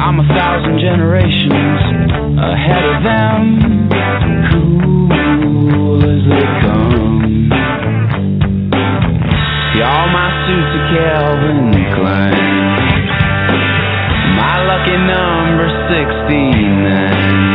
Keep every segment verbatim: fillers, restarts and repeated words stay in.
I'm a thousand generations ahead of them, cool as they come. See, all my suits are Calvin Klein. My lucky number sixty-nine.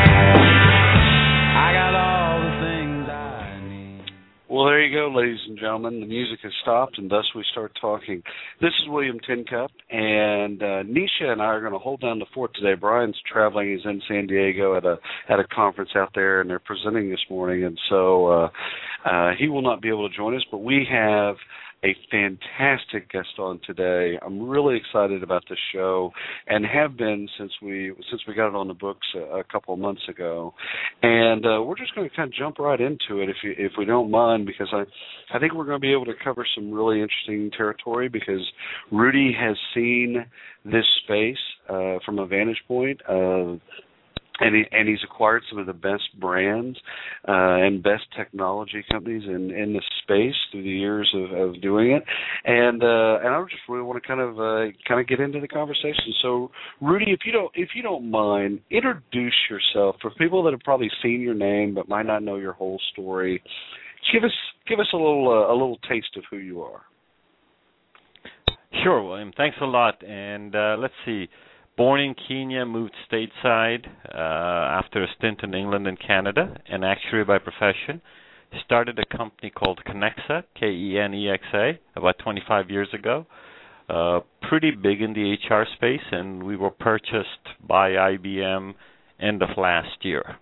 I got all the things I need. Well, there you go, ladies and gentlemen. The music has stopped, and thus we start talking. This is William Tincup, and uh, Nisha and I are going to hold down the fort today. Brian's traveling. He's in San Diego at a at a conference out there, and they're presenting this morning, and so uh, uh, he will not be able to join us, but we have a fantastic guest on today. I'm really excited about this show, and have been since we since we got it on the books a, a couple of months ago. And uh, we're just going to kind of jump right into it, if you, if we don't mind, because I I think we're going to be able to cover some really interesting territory, because Rudy has seen this space uh, from a vantage point of. And, he, and he's acquired some of the best brands uh, and best technology companies in, in the space through the years of, of doing it. And uh, and I just really want to kind of uh, kind of get into the conversation. So, Rudy, if you don't if you don't mind, introduce yourself for people that have probably seen your name but might not know your whole story. Give us give us a little uh, a little taste of who you are. Sure, William. Thanks a lot. And uh, let's see. Born in Kenya, moved stateside uh, after a stint in England and Canada, an actuary by profession. Started a company called Kenexa, K E N E X A, about twenty-five years ago. Uh, pretty big in the H R space, and we were purchased by I B M end of last year.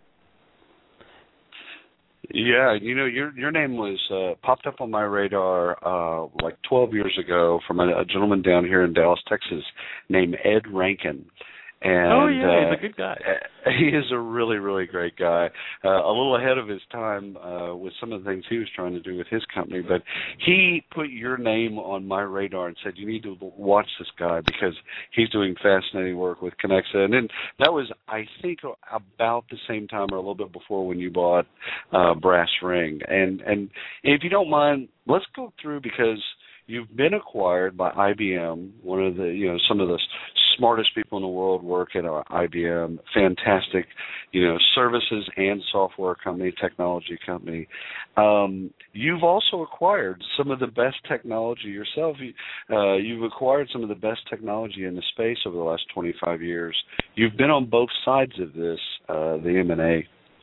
Yeah, you know, your your name was uh, popped up on my radar uh, like twelve years ago from a, a gentleman down here in Dallas, Texas, named Ed Rankin. And, oh, yeah, uh, he's a good guy. He is a really, really great guy. Uh, a little ahead of his time uh, with some of the things he was trying to do with his company. But he put your name on my radar and said, you need to watch this guy because he's doing fascinating work with Kenexa. And then that was, I think, about the same time or a little bit before when you bought uh, Brass Ring. And, and if you don't mind, let's go through, because you've been acquired by I B M, one of the, you know, some of the smartest people in the world work at I B M, fantastic, you know, services and software company, technology company. Um, you've also acquired some of the best technology yourself. You, uh, you've acquired some of the best technology in the space over the last twenty-five years. You've been on both sides of this, uh, the M and A.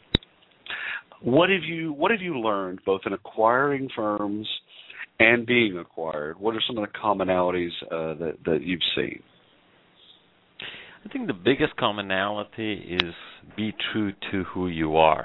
What have you What have you learned, both in acquiring firms and being acquired? What are some of the commonalities uh, that, that you've seen? I think the biggest commonality is be true to who you are.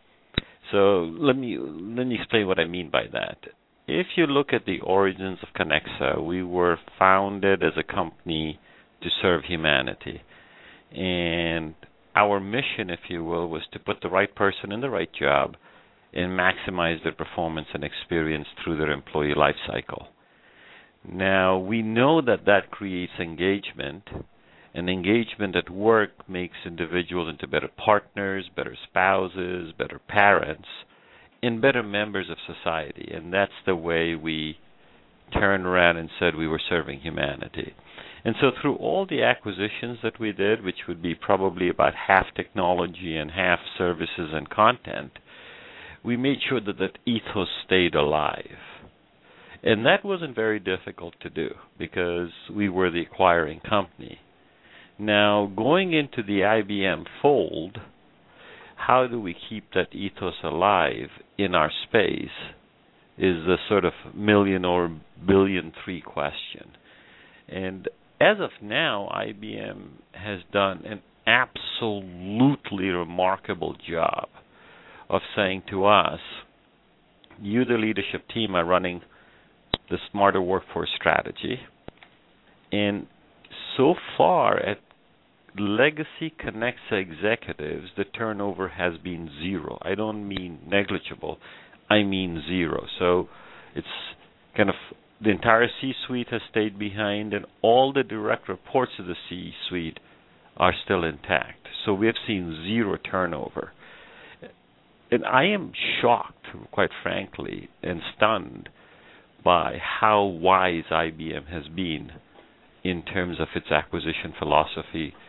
So let me let me explain what I mean by that. If you look at the origins of Kenexa, we were founded as a company to serve humanity. And our mission, if you will, was to put the right person in the right job and maximize their performance and experience through their employee life cycle. Now, we know that that creates engagement, and engagement at work makes individuals into better partners, better spouses, better parents, and better members of society. And that's the way we turned around and said we were serving humanity. And so through all the acquisitions that we did, which would be probably about half technology and half services and content, we made sure that that ethos stayed alive. And that wasn't very difficult to do because we were the acquiring company. Now, going into the I B M fold, how do we keep that ethos alive in our space is the sort of million or billion three question. And as of now, I B M has done an absolutely remarkable job of saying to us, you, the leadership team, are running the Smarter Workforce strategy. And so far, at legacy Kenexa executives, the turnover has been zero. I don't mean negligible. I mean zero. So it's kind of the entire C-suite has stayed behind, and all the direct reports of the C-suite are still intact. So we have seen zero turnover. And I am shocked, quite frankly, and stunned by how wise I B M has been in terms of its acquisition philosophy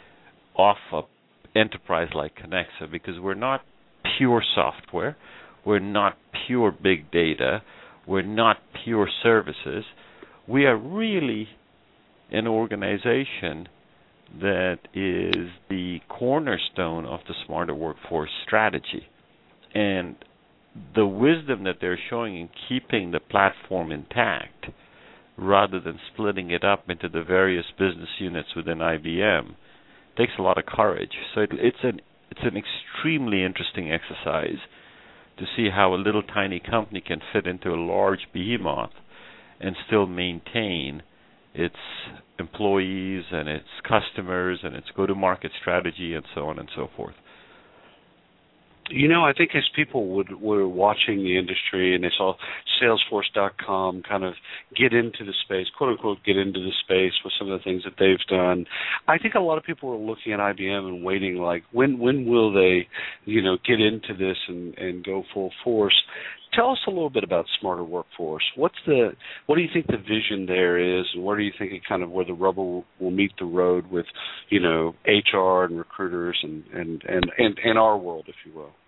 of an enterprise like Connexa, because we're not pure software, we're not pure big data, we're not pure services. We are really an organization that is the cornerstone of the Smarter Workforce strategy. And the wisdom that they're showing in keeping the platform intact rather than splitting it up into the various business units within I B M takes a lot of courage. So it, it's an it's an extremely interesting exercise to see how a little tiny company can fit into a large behemoth and still maintain its employees and its customers and its go-to-market strategy and so on and so forth. You know, I think as people would were watching the industry and they saw Salesforce dot com kind of get into the space, quote unquote, get into the space with some of the things that they've done, I think a lot of people were looking at I B M and waiting, like, when when will they, you know, get into this and, and go full force? Tell us a little bit about Smarter Workforce. What's the what do you think the vision there is, and where do you think it kind of where the rubber will, will meet the road with, you know, H R and recruiters and and, and, and, and our world, if you will?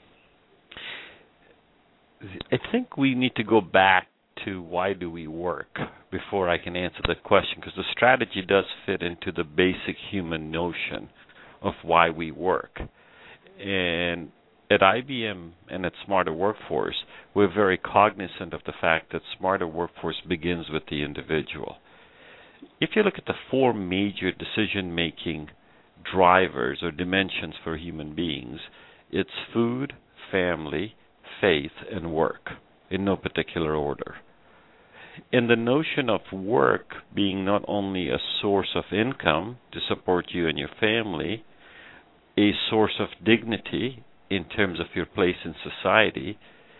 I think we need to go back to why do we work before I can answer that question, because the strategy does fit into the basic human notion of why we work. And at I B M and at Smarter Workforce, we're very cognizant of the fact that Smarter Workforce begins with the individual. If you look at the four major decision-making drivers or dimensions for human beings, it's food, family, faith, and work, in no particular order. And the notion of work being not only a source of income to support you and your family, a source of dignity in terms of your place in society,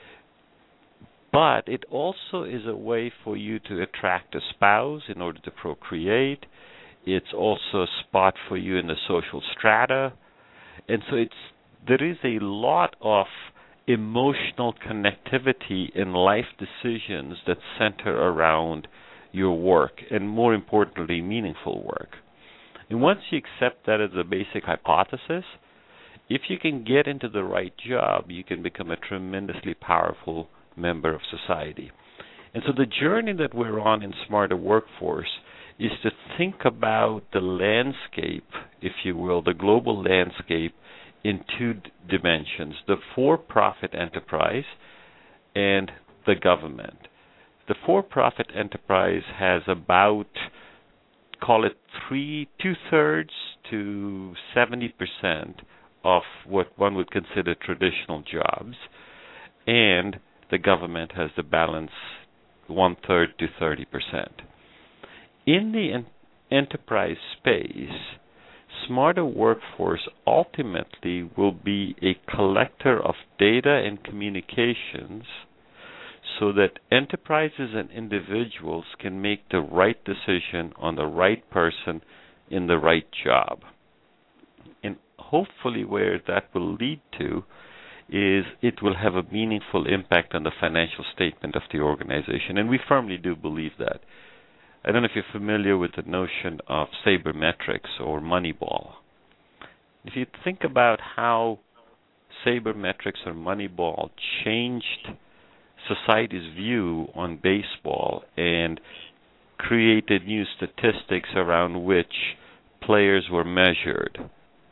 but it also is a way for you to attract a spouse in order to procreate. It's also a spot for you in the social strata. And so it's there is a lot of emotional connectivity in life decisions that center around your work, and more importantly, meaningful work. And once you accept that as a basic hypothesis, if you can get into the right job, you can become a tremendously powerful member of society. And so the journey that we're on in Smarter Workforce is to think about the landscape, if you will, the global landscape, in two d- dimensions, the for-profit enterprise and the government. The for-profit enterprise has about, call it three, two-thirds to seventy percent of what one would consider traditional jobs, and the government has the balance one-third to thirty percent. In the en- enterprise space, Smarter Workforce ultimately will be a collector of data and communications so that enterprises and individuals can make the right decision on the right person in the right job. And hopefully where that will lead to is it will have a meaningful impact on the financial statement of the organization. And we firmly do believe that. I don't know if you're familiar with the notion of sabermetrics or Moneyball. If you think about how sabermetrics or Moneyball changed society's view on baseball and created new statistics around which players were measured,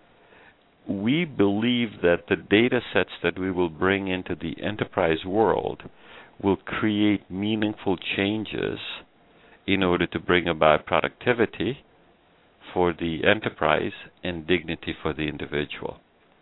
we believe that the data sets that we will bring into the enterprise world will create meaningful changes in order to bring about productivity for the enterprise and dignity for the individual.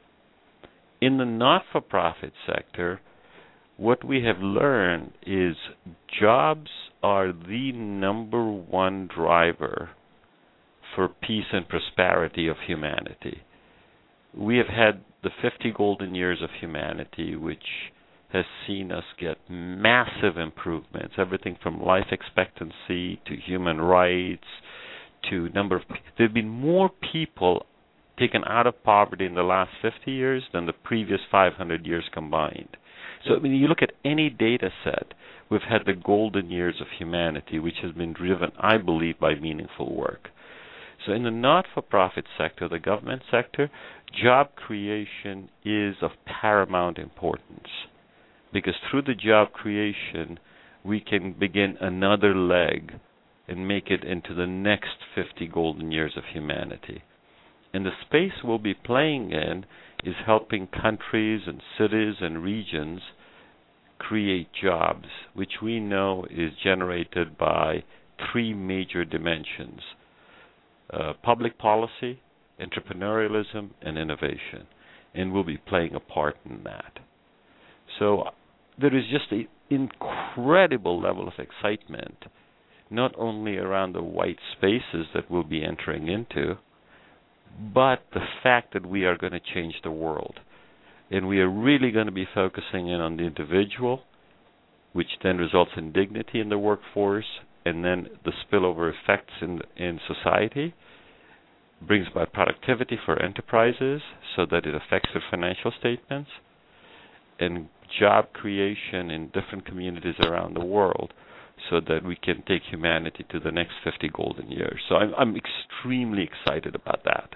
In the not-for-profit sector, what we have learned is jobs are the number one driver for peace and prosperity of humanity. We have had the fifty golden years of humanity, which has seen us get massive improvements, everything from life expectancy to human rights to number of... There have been more people taken out of poverty in the last fifty years than the previous five hundred years combined. So, I mean, you look at any data set, we've had the golden years of humanity, which has been driven, I believe, by meaningful work. So in the not-for-profit sector, the government sector, job creation is of paramount importance, because through the job creation, we can begin another leg and make it into the next fifty golden years of humanity. And the space we'll be playing in is helping countries and cities and regions create jobs, which we know is generated by three major dimensions: uh, public policy, entrepreneurialism, and innovation. And we'll be playing a part in that. So there is just an incredible level of excitement, not only around the white spaces that we'll be entering into, but the fact that we are going to change the world. And we are really going to be focusing in on the individual, which then results in dignity in the workforce, and then the spillover effects in in society, brings about productivity for enterprises so that it affects their financial statements, and job creation in different communities around the world so that we can take humanity to the next fifty golden years. So I'm, I'm extremely excited about that.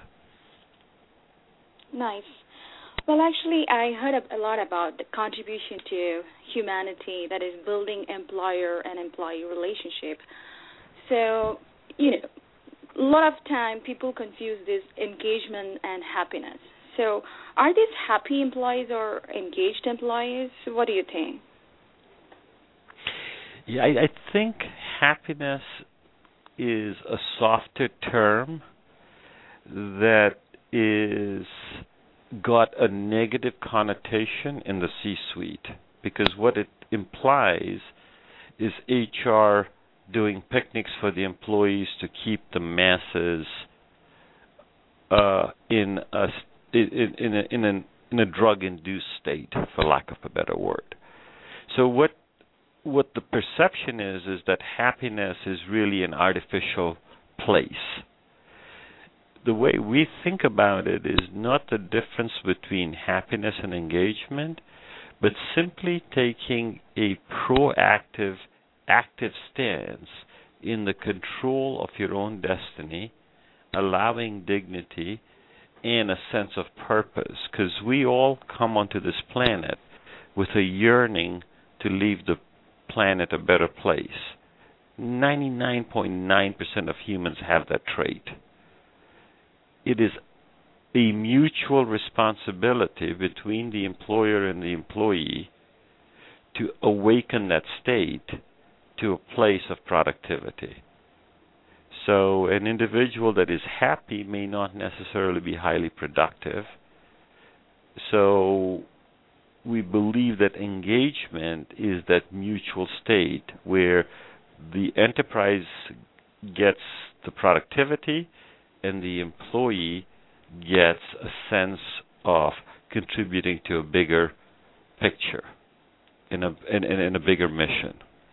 Nice. Well, actually, I heard a lot about the contribution to humanity, that is building employer and employee relationship. So, you know, a lot of time people confuse this engagement and happiness. So are these happy employees or engaged employees? What do you think? Yeah, I, I think happiness is a softer term that is got a negative connotation in the C-suite, because what it implies is H R doing picnics for the employees to keep the masses uh, in a in in a, in, an, in a drug-induced state, for lack of a better word. So what what the perception is is that happiness is really an artificial place. The way we think about it is not the difference between happiness and engagement, but simply taking a proactive, active stance in the control of your own destiny, allowing dignity and a sense of purpose, because we all come onto this planet with a yearning to leave the planet a better place. ninety-nine point nine percent of humans have that trait. It is a mutual responsibility between the employer and the employee to awaken that state to a place of productivity. So an individual that is happy may not necessarily be highly productive. So we believe that engagement is that mutual state where the enterprise gets the productivity and the employee gets a sense of contributing to a bigger picture, in a in, in a bigger mission.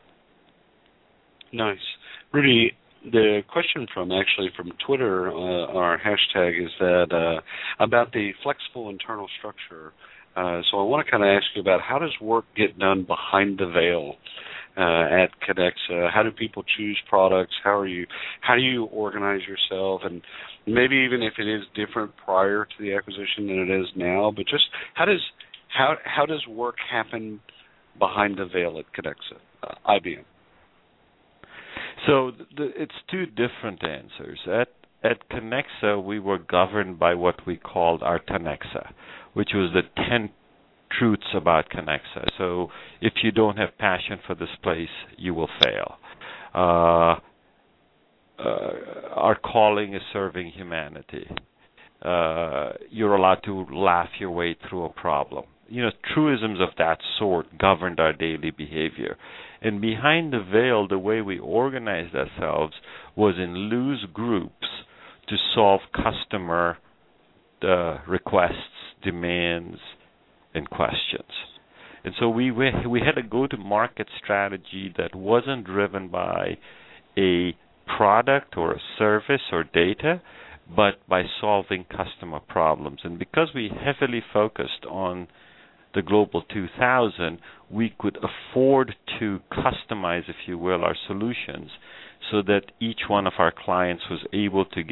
Nice. Rudy, the question from actually from Twitter, uh, our hashtag is that uh, about the flexible internal structure. Uh, so I want to kind of ask you about, how does work get done behind the veil uh, at Conexa? How do people choose products? How are you? How do you organize yourself? And maybe even if it is different prior to the acquisition than it is now, but just how does how how does work happen behind the veil at Conexa, uh, I B M? So the, it's two different answers. At at Conexa, we were governed by what we called our Conexa, which was the ten truths about Conexa. So if you don't have passion for this place, you will fail. Uh, uh, our calling is serving humanity. Uh, you're allowed to laugh your way through a problem. You know, truisms of that sort governed our daily behavior. And behind the veil, the way we organized ourselves was in loose groups to solve customer uh, requests, demands, and questions. And so we we had a go-to-market strategy that wasn't driven by a product or a service or data, but by solving customer problems. And because we heavily focused on the Global two thousand, we could afford to customize, if you will, our solutions so that each one of our clients was able to get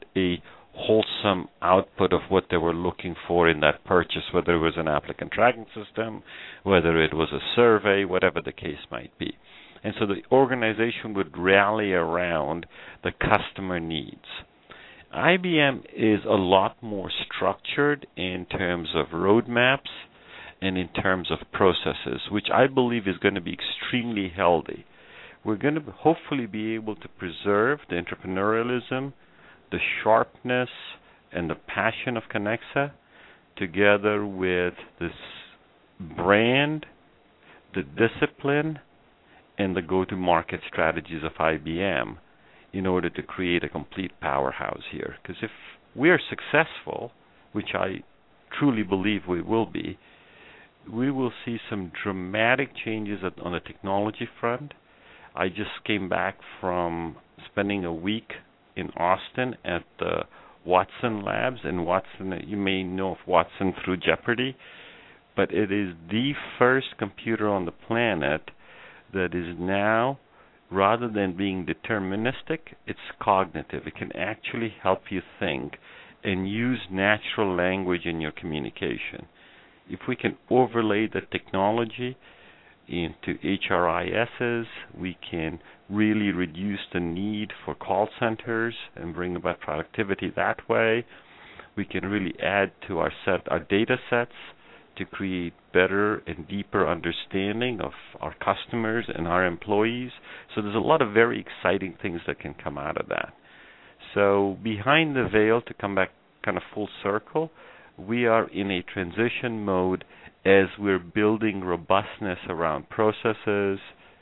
a wholesome output of what they were looking for in that purchase, whether it was an applicant tracking system, whether it was a survey, whatever the case might be. And so the organization would rally around the customer needs. I B M is a lot more structured in terms of roadmaps and in terms of processes, which I believe is going to be extremely healthy. We're going to hopefully be able to preserve the entrepreneurialism, the sharpness, and the passion of Connexa, together with this brand, the discipline, and the go-to-market strategies of I B M in order to create a complete powerhouse here. Because if we are successful, which I truly believe we will be, we will see some dramatic changes at, on the technology front. I just came back from spending a week in Austin at the Watson Labs, and Watson, you may know of Watson through Jeopardy, but it is the first computer on the planet that is now, rather than being deterministic, it's cognitive. It can actually help you think and use natural language in your communication. If we can overlay the technology into H R I Ss, we can really reduce the need for call centers and bring about productivity that way. We can really add to our set, our data sets to create better and deeper understanding of our customers and our employees. So there's a lot of very exciting things that can come out of that. So behind the veil, to come back kind of full circle, we are in a transition mode as we're building robustness around processes,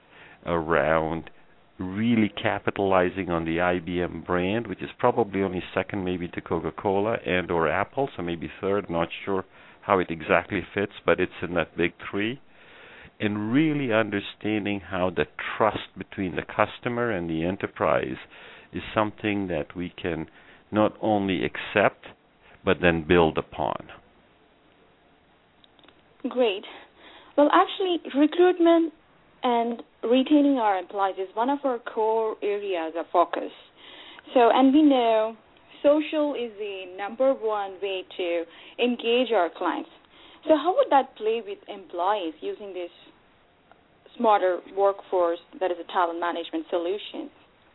around really capitalizing on the I B M brand, which is probably only second maybe to Coca-Cola and or Apple, so maybe third, not sure how it exactly fits, but it's in that big three. And really understanding how the trust between the customer and the enterprise is something that we can not only accept, but then build upon. Great. Well, actually, recruitment and retaining our employees is one of our core areas of focus. So, and we know social is the number one way to engage our clients. So how would that play with employees using this smarter workforce that is a talent management solution?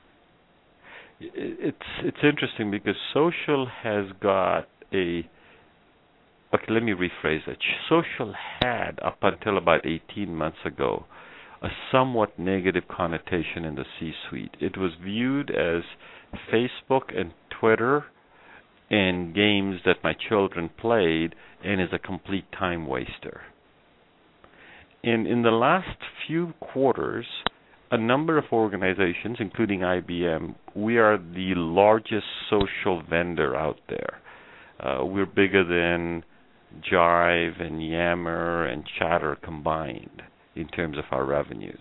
It's it's interesting because social has got a okay, let me rephrase it. Social had, up until about eighteen months ago, a somewhat negative connotation in the C-suite. It was viewed as Facebook and Twitter and games that my children played and is a complete time waster. In in the last few quarters, a number of organizations, including I B M, we are the largest social vendor out there. Uh, we're bigger than Jive and Yammer and Chatter combined in terms of our revenues.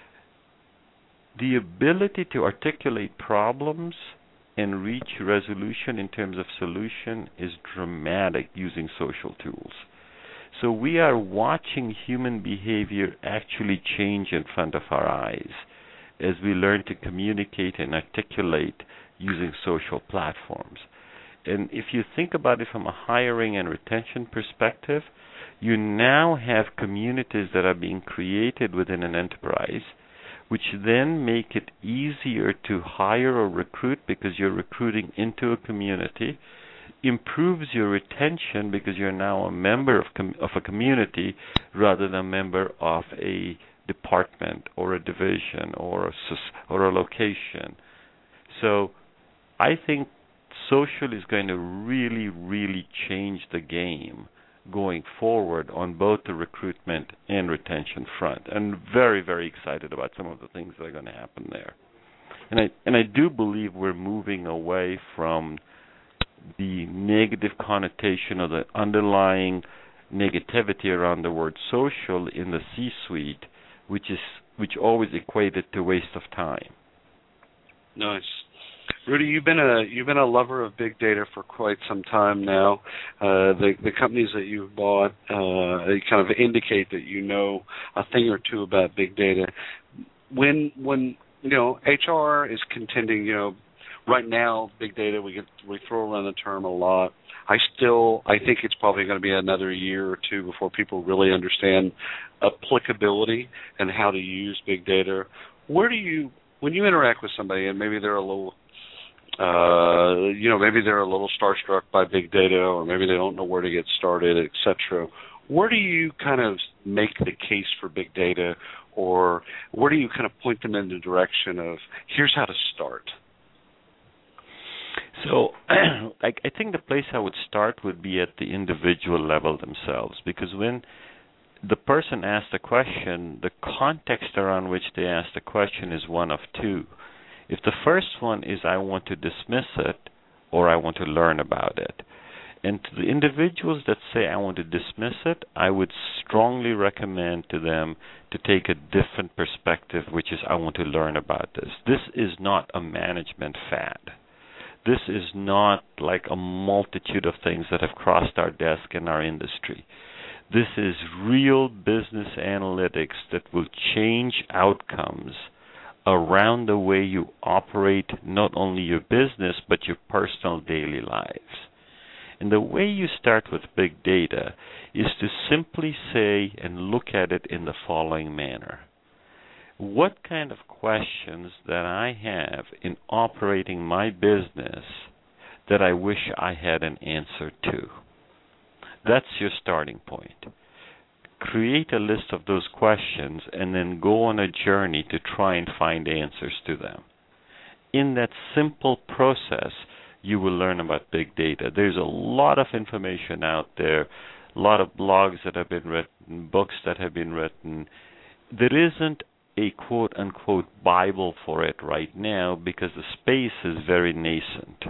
The ability to articulate problems and reach resolution in terms of solution is dramatic using social tools. So we are watching human behavior actually change in front of our eyes as we learn to communicate and articulate using social platforms. And if you think about it from a hiring and retention perspective, you now have communities that are being created within an enterprise, which then make it easier to hire or recruit because you're recruiting into a community, improves your retention because you're now a member of, com- of a community rather than a member of a department or a division or a, or a location. So I think social is going to really, really change the game going forward on both the recruitment and retention front. And very, very excited about some of the things that are going to happen there. And I and I do believe we're moving away from the negative connotation or the underlying negativity around the word social in the C-suite, which is which always equated to waste of time. Nice. Rudy, you've been a you've been a lover of big data for quite some time now. Uh, the the companies that you've bought uh, they kind of indicate that you know a thing or two about big data. When when you know H R is contending, you know, right now, big data, we get we throw around the term a lot. I still, I think it's probably going to be another year or two before people really understand applicability and how to use big data. Where do you, when you interact with somebody and maybe they're a little, uh, you know, maybe they're a little starstruck by big data, or maybe they don't know where to get started, et cetera, where do you kind of make the case for big data, or where do you kind of point them in the direction of, here's how to start? So I, I think the place I would start would be at the individual level themselves, because when the person asks the question, the context around which they ask the question is one of two. If the first one is I want to dismiss it, or I want to learn about it, and to the individuals that say I want to dismiss it, I would strongly recommend to them to take a different perspective, which is I want to learn about this. This is not a management fad. This is not like a multitude of things that have crossed our desk in our industry. This is real business analytics that will change outcomes around the way you operate not only your business but your personal daily lives. And the way you start with big data is to simply say and look at it in the following manner. What kind of questions that I have in operating my business that I wish I had an answer to? That's your starting point. Create a list of those questions and then go on a journey to try and find answers to them. In that simple process, you will learn about big data. There's a lot of information out there, a lot of blogs that have been written, books that have been written. There isn't a quote-unquote Bible for it right now because the space is very nascent.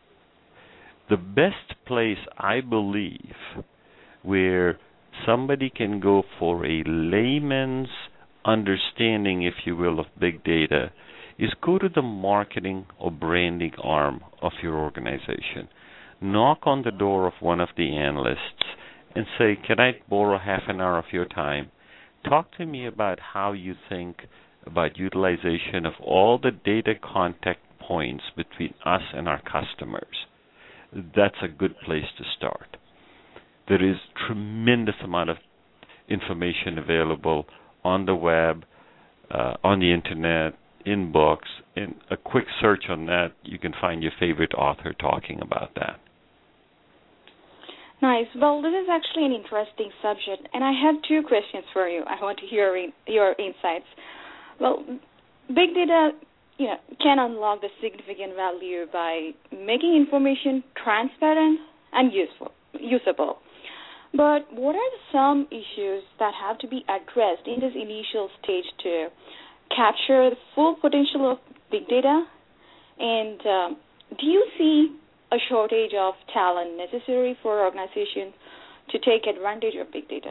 The best place, I believe, where somebody can go for a layman's understanding, if you will, of big data is go to the marketing or branding arm of your organization. Knock on the door of one of the analysts and say, can I borrow half an hour of your time? Talk to me about how you think about utilization of all the data contact points between us and our customers. That's a good place to start. There is tremendous amount of information available on the web, uh, on the internet, in books. In a quick search on that, you can find your favorite author talking about that. Nice. Well, this is actually an interesting subject, and I have two questions for you. I want to hear in, your insights. Well, big data, you know, can unlock the significant value by making information transparent and useful, usable. But what are some issues that have to be addressed in this initial stage to capture the full potential of big data? And um, do you see a shortage of talent necessary for organizations to take advantage of big data?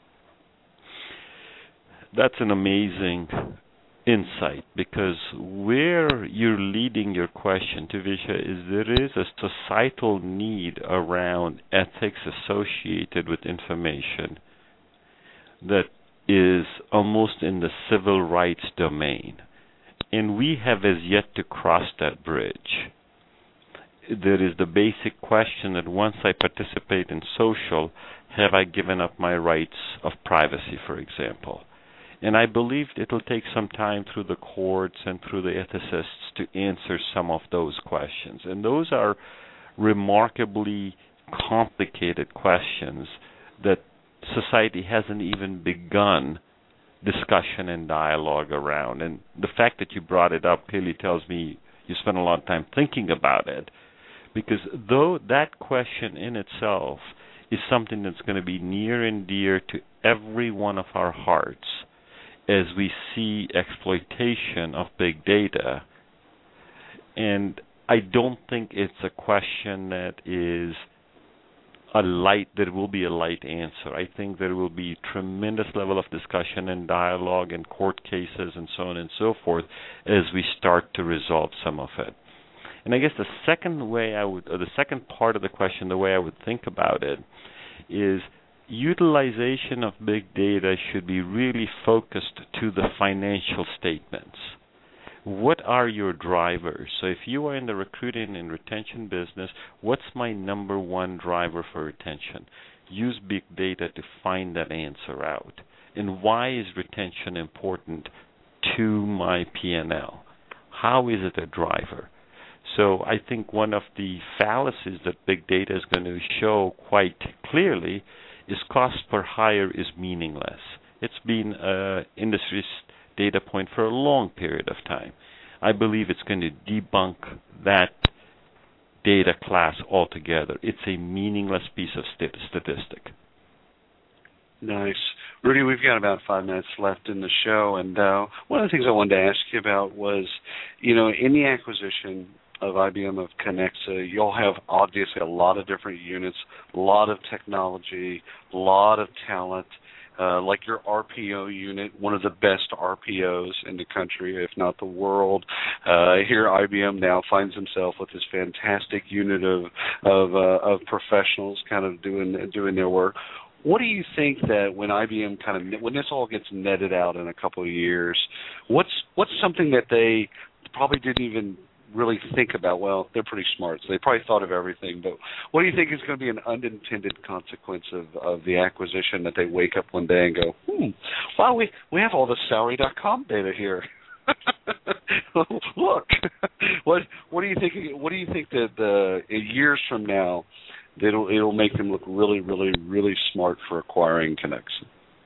That's an amazing insight, because where you're leading your question to, Visha, is there is a societal need around ethics associated with information that is almost in the civil rights domain. And we have as yet to cross that bridge. There is the basic question that once I participate in social, have I given up my rights of privacy, for example? And I believe it will take some time through the courts and through the ethicists to answer some of those questions. And those are remarkably complicated questions that society hasn't even begun discussion and dialogue around. And the fact that you brought it up clearly tells me you spent a lot of time thinking about it, because though that question in itself is something that's going to be near and dear to every one of our hearts as we see exploitation of big data, and I don't think it's a question that is a light, there will be a light answer. I think there will be tremendous level of discussion and dialogue and court cases and so on and so forth as we start to resolve some of it. And I guess the second way I would, or the second part of the question, the way I would think about it, is utilization of big data should be really focused to the financial statements. What are your drivers? So if you are in the recruiting and retention business, what's my number one driver for retention? Use big data to find that answer out. And why is retention important to my P and L? How is it a driver? So I think one of the fallacies that big data is going to show quite clearly is cost per hire is meaningless. It's been an industry data point for a long period of time. I believe it's going to debunk that data class altogether. It's a meaningless piece of stat- statistic. Nice. Rudy, we've got about five minutes left in the show, and uh, one of the things I wanted to ask you about was, you know, in the acquisition of I B M of Connexa, you'll have obviously a lot of different units, a lot of technology, a lot of talent, uh, like your R P O unit, one of the best R P Os in the country, if not the world. Uh, here I B M now finds himself with this fantastic unit of of, uh, of professionals kind of doing doing their work. What do you think that when I B M kind of, when this all gets netted out in a couple of years, what's what's something that they probably didn't even really think about? Well, they're pretty smart, so they probably thought of everything, but what do you think is going to be an unintended consequence of, of the acquisition that they wake up one day and go, hmm, wow, we, we have all this salary dot com data here. Look, what what do you think? What do you think that the years from now, it'll it'll make them look really, really, really smart for acquiring Connexa?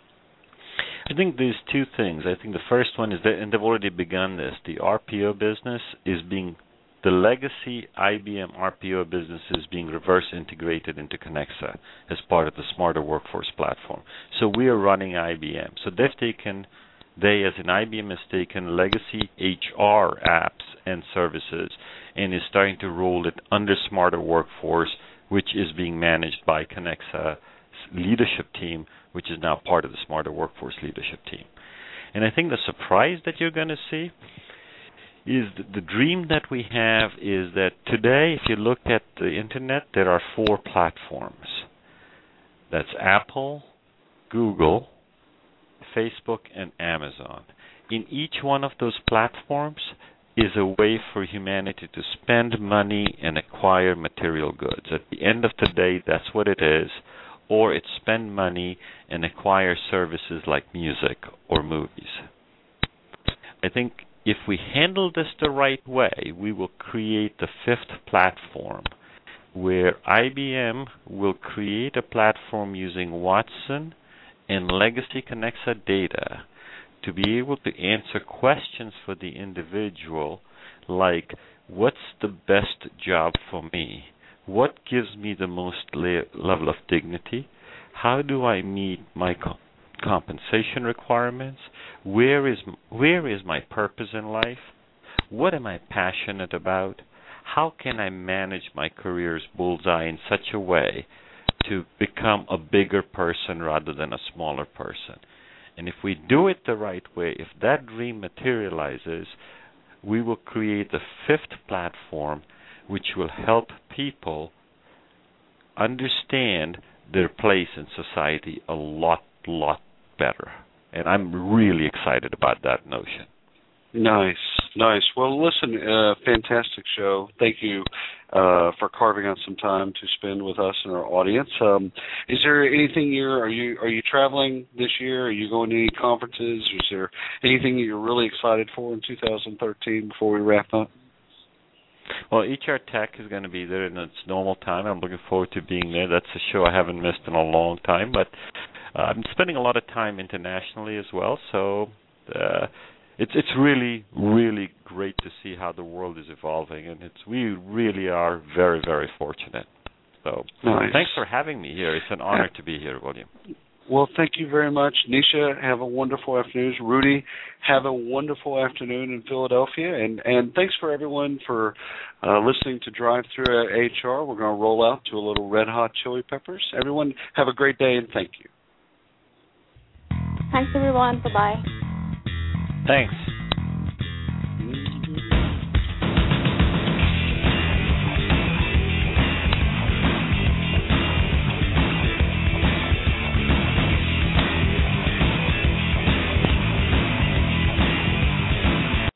I think there's two things. I think the first one is that, and they've already begun this, the R P O business is being, the legacy I B M R P O business is being reverse integrated into Connexa as part of the Smarter Workforce platform. So we are running I B M. So they've taken, they as an I B M has taken legacy H R apps and services and is starting to roll it under Smarter Workforce, which is being managed by Connexa leadership team, which is now part of the Smarter Workforce leadership team. And I think the surprise that you're going to see is the, the dream that we have is that today, if you look at the internet, there are four platforms. That's Apple, Google, Facebook, and Amazon. In each one of those platforms is a way for humanity to spend money and acquire material goods. At the end of the day, that's what it is. Or it's spend money and acquire services like music or movies. I think if we handle this the right way, we will create the fifth platform where I B M will create a platform using Watson and legacy Connexa data to be able to answer questions for the individual like, what's the best job for me? What gives me the most le- level of dignity? How do I meet my co- compensation requirements? Where is where is my purpose in life? What am I passionate about? How can I manage my career's bullseye in such a way to become a bigger person rather than a smaller person? And if we do it the right way, if that dream materializes, we will create the fifth platform which will help people understand their place in society a lot, lot better. And I'm really excited about that notion. Nice, nice. Well, listen, uh, fantastic show. Thank you uh, for carving out some time to spend with us and our audience. Um, is there anything you're, are you are you traveling this year? Are you going to any conferences? Is there anything that you're really excited for in two thousand thirteen before we wrap up? Well, H R Tech is going to be there in its normal time. I'm looking forward to being there. That's a show I haven't missed in a long time, but uh, I'm spending a lot of time internationally as well, so uh, it's it's really, really great to see how the world is evolving, and it's we really are very, very fortunate. So nice. Thanks for having me here. It's an honor to be here, William. Well, thank you very much. Nisha, have a wonderful afternoon. Rudy, have a wonderful afternoon in Philadelphia. And, and thanks for everyone for uh, listening to Drive Through H R. We're going to roll out to a little Red Hot Chili Peppers. Everyone, have a great day, and thank you. Thanks, everyone. Bye-bye. Thanks.